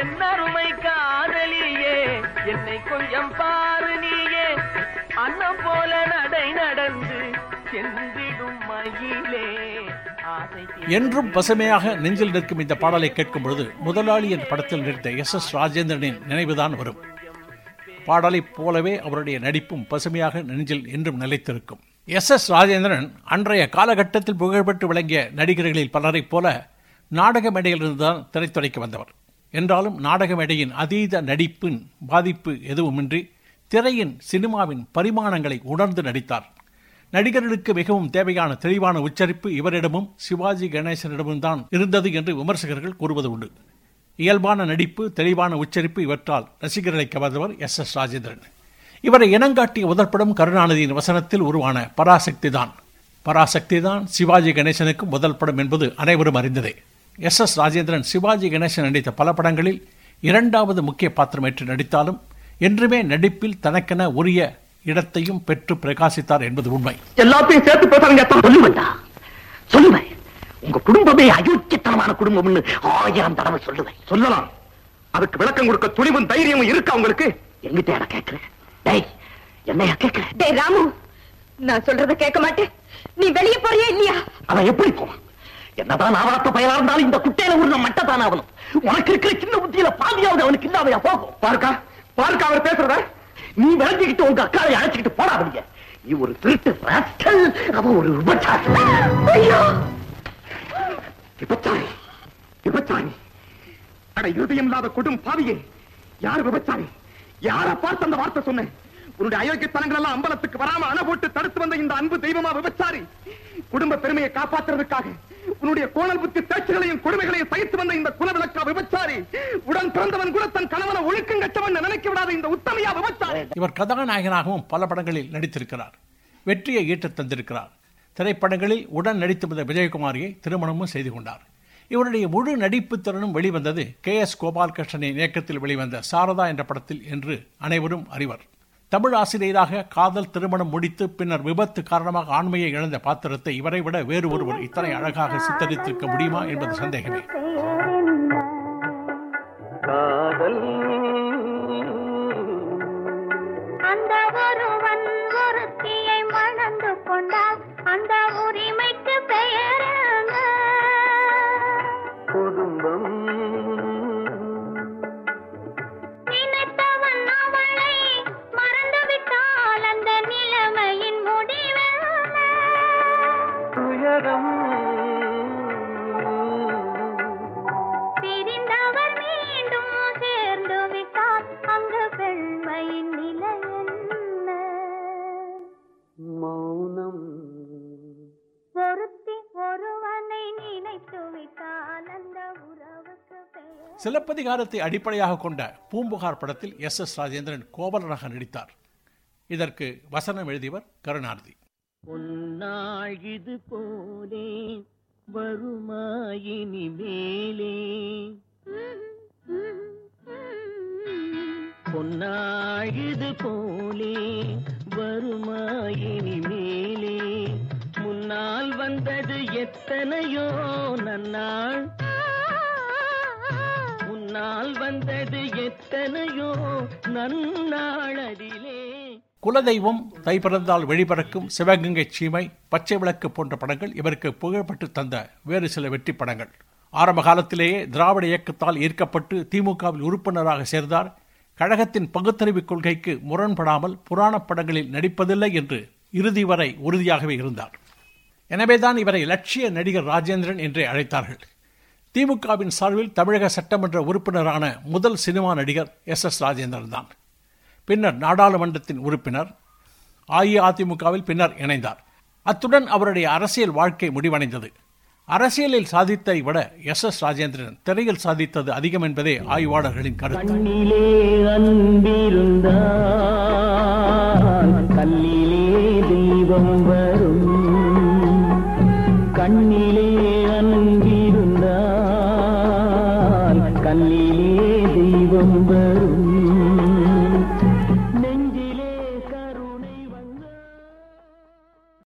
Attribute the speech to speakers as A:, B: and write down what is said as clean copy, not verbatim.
A: என் அருமை காதலியே, என்னை கொஞ்சம் பாரு நீயே, அன்னம் போல நடை நடந்து சென்றிடும் மயிலே.
B: என்றும் பசுமையாக நெஞ்சில் நிற்கும் இந்த பாடலை கேட்கும் பொழுது முதலாளி என்ற படத்தில் நடித்த எஸ் ராஜேந்திரனின் நினைவுதான் வரும். பாடலைப் போலவே அவருடைய நடிப்பும் பசுமையாக நெஞ்சில் என்றும் நிலைத்திருக்கும். எஸ் ராஜேந்திரன் அன்றைய காலகட்டத்தில் புகழ்பெற்று விளங்கிய நடிகர்களில் பலரைப் போல நாடக மேடையிலிருந்துதான் திரைத்துறைக்கு வந்தவர். என்றாலும் நாடக மேடையின் அதீத நடிப்பின் பாதிப்பு எதுவுமின்றி திரையின் சினிமாவின் பரிமாணங்களை உணர்ந்து நடித்தார். நடிகர்களுக்கு மிகவும் தேவையான தெளிவான உச்சரிப்பு இவரிடமும் சிவாஜி கணேசனிடமும் தான் இருந்தது என்று விமர்சகர்கள் கூறுவது உண்டு. இயல்பான நடிப்பு, தெளிவான உச்சரிப்பு இவற்றால் ரசிகர்களை கவர்ந்தவர் எஸ் ராஜேந்திரன். இவரை இனங்காட்டிய முதற்படம் கருணாநிதியின் வசனத்தில் உருவான பராசக்தி தான். பராசக்தி தான் சிவாஜி கணேசனுக்கும் முதல் படம் என்பது அனைவரும் அறிந்ததே. எஸ் ராஜேந்திரன் சிவாஜி கணேசன் நடித்த பல படங்களில் இரண்டாவது முக்கிய பாத்திரமேற்று நடித்தாலும் என்றுமே நடிப்பில் தனக்கென உரிய இடத்தையும் பெற்று பிரகாசித்தார் என்பது உண்மை.
C: எல்லாத்தையும் சேர்த்து பேசுறீங்க. சொல்லுவேன், உங்க குடும்பமே அயோக்கியத்தனமான குடும்பம்னு 1000 தடவை சொல்லுவேன். சொல்லலாம். அதுக்கு விளக்கம் கொடுக்க துணிவும் தைரியமும் இருக்கா உங்களுக்கு? எங்கிட்ட கேட்கிறேன். என்னையா கேட்கிறேன்?
D: டேய் ராமு, நான் சொல்றத கேட்க மாட்டேன். நீ வெளியே போறியா இல்லையா?
C: அவன் எப்படி போவான்? என்னதான் ஆவாத்த பயலா இருந்தாலும் இந்த குட்டையில உள்ள மட்டத்தான அவனும். உனக்கு இருக்கிற சின்ன புத்தியில பாதியாவது அவனுக்கு இல்லாமையா போகும். பாருக்கா அவர் பேசுறத நீ விளங்கிக்கிட்டு உங்க அக்காவை அழைச்சிக்கிட்டு போடாதீங்க. நீ ஒரு திருட்டு ராஸ்கல், அவன் ஒரு விபச்சாரி. விபச்சாரி அட இருதயம் இல்லாத கொடும் பாவியே. யார் விபச்சாரி? யார பார்த்து அந்த வார்த்தை சொன்னேன்? உன்னுடைய அயோக்கியத்தனங்கள் எல்லாம் அம்பலத்துக்கு வராம அணை போட்டு தடுத்து வந்த இந்த அன்பு தெய்வமா விபச்சாரி? குடும்ப பெருமையை காப்பாற்றுறதுக்காக உன்னுடைய கோணல் புத்தி பேச்சுகளையும் கொடுமைகளையும் சகித்து வந்த இந்த குலவிளக்கா விபச்சாரி? உடன் பிறந்தவன் கூட தன் கணவனை ஒழுக்கம் கட்டவன் நினைக்க விடாத இந்த உத்தமையா விபச்சாரி?
B: இவர் கதாநாயகனாகவும் பல படங்களில் நடித்திருக்கிறார். வெற்றியை ஈட்டத் தந்திருக்கிறார். திரைப்படங்களில் உடன் நடித்து வந்த விஜயகுமாரியை திருமணமும் செய்து கொண்டார். இவருடைய முழு நடிப்பு திறனும் வெளிவந்தது KS கோபாலகிருஷ்ணனின் இயக்கத்தில் வெளிவந்த சாரதா என்ற படத்தில் என்று அனைவரும் அறிவர். தமிழ் ஆசிரியராக காதல் திருமணம் முடித்து பின்னர் விபத்து காரணமாக ஆண்மையை இழந்த பாத்திரத்தை இவரை விட வேறு ஒருவர் இத்தனை அழகாக சித்தரித்திருக்க முடியுமா என்பது சந்தேகமே.
E: அந்த ஒருவன் ஒருத்தியை மணந்து கொண்டால் அந்த உரிமைக்கு பெயர் குடும்பம். நினைத்தவன் அவளை மறந்துவிட்டால் அந்த நிலைமையின் முடிவென்ன? துயரம். பிரிந்தவர் மீண்டும் சேர்ந்து விட்டால் அங்கு பெண்மையின் நிலை என்ன? மௌனம். ஒருத்தி ஒருவனை நினைத்து விட்டால் அந்த உறவுக்கு பெயர்.
B: சிலப்பதிகாரத்தை அடிப்படையாக கொண்ட பூம்புகார் படத்தில் எஸ் ராஜேந்திரன் கோவலனாக நடித்தார். இதற்கு வசனம் எழுதியவர் கருணாநிதி.
A: பொன்னாள் இது போலே வருமாயினி மேலே, பொன்னாள் இது போலே வருமாயினி மேலே, முன்னால் வந்தது எத்தனையோ நன்னாள், முன்னால் வந்தது எத்தனையோ நன்னாளதிலே.
B: குலதெய்வம், தை பிறந்தால் வெளிப்பறக்கும், சிவகங்கை சீமை, பச்சை விளக்கு போன்ற படங்கள் இவருக்கு புகழ்பெற்று தந்த வேறு சில வெற்றி படங்கள். ஆரம்ப காலத்திலேயே திராவிட இயக்கத்தால் ஈர்க்கப்பட்டு திமுகவில் உறுப்பினராக சேர்ந்தார். கழகத்தின் பகுத்தறிவு கொள்கைக்கு முரண்படாமல் புராணப் படங்களில் நடிப்பதில்லை என்று இறுதி வரை உறுதியாகவே இருந்தார். எனவேதான் இவரை லட்சிய நடிகர் ராஜேந்திரன் என்றே அழைத்தார்கள். திமுகவின் சார்பில் தமிழக சட்டமன்ற உறுப்பினரான முதல் சினிமா நடிகர் எஸ் ராஜேந்திரன் தான். பின்னர் நாடாளுமன்றத்தின் உறுப்பினர், அஇஅதிமுகவில் பின்னர் இணைந்தார். அத்துடன் அவருடைய அரசியல் வாழ்க்கை முடிவடைந்தது. அரசியலில் சாதித்ததை விட எஸ் ராஜேந்திரன் திரையில் சாதித்தது அதிகம் என்பதே ஆய்வாளர்களின் கருத்து.
A: கண்ணிலே அன்பிருந்தால் கண்ணிலே தெய்வம் வரும்.